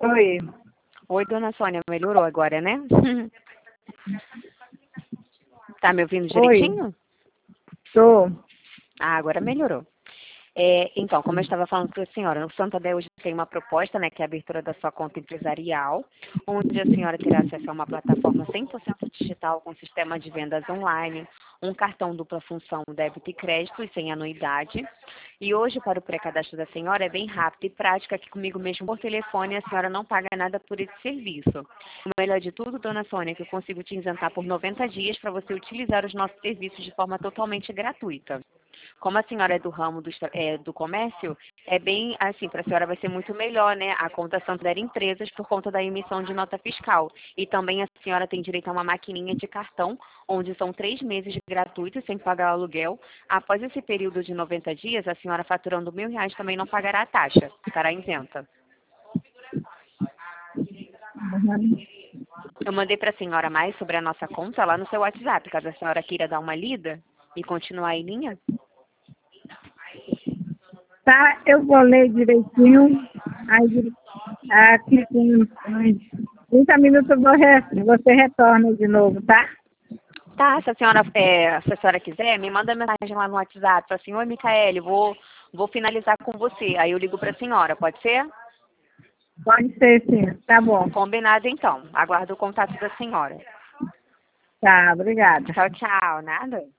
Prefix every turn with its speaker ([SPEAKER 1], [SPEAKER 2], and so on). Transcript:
[SPEAKER 1] Oi.
[SPEAKER 2] Oi, dona Sônia, melhorou agora, né? Tá me ouvindo
[SPEAKER 1] Oi.
[SPEAKER 2] direitinho?
[SPEAKER 1] Tô.
[SPEAKER 2] Ah, agora melhorou. Então, como eu estava falando para a senhora, o Santander hoje tem uma proposta, né, que é a abertura da sua conta empresarial, onde a senhora terá acesso a uma plataforma 100% digital com sistema de vendas online, um cartão dupla função débito e crédito e sem anuidade. E hoje, para o pré-cadastro da senhora, é bem rápido e prático, aqui comigo mesmo por telefone, a senhora não paga nada por esse serviço. O melhor de tudo, dona Sônia, é que eu consigo te isentar por 90 dias para você utilizar os nossos serviços de forma totalmente gratuita. Como a senhora é do ramo do comércio, é bem assim, para a senhora vai ser muito melhor, né? A conta Santander Empresas por conta da emissão de nota fiscal. E também a senhora tem direito a uma maquininha de cartão, onde são 3 meses gratuitos, sem pagar aluguel. Após esse período de 90 dias, a senhora faturando R$ 1.000 também não pagará a taxa, estará isenta.
[SPEAKER 1] Uhum.
[SPEAKER 2] Eu mandei para a senhora mais sobre a nossa conta lá no seu WhatsApp, caso a senhora queira dar uma lida e continuar em linha.
[SPEAKER 1] Tá, eu vou ler direitinho. Aí, aqui com uns 30 minutos você retorna de novo, tá?
[SPEAKER 2] Tá, se a senhora quiser, me manda mensagem lá no WhatsApp, fala assim, oi, Micaele, vou finalizar com você. Aí eu ligo para a senhora, pode ser?
[SPEAKER 1] Pode ser, sim. Tá bom.
[SPEAKER 2] Combinado então. Aguardo o contato da senhora.
[SPEAKER 1] Tá, obrigada.
[SPEAKER 2] Tchau, tchau. Nada?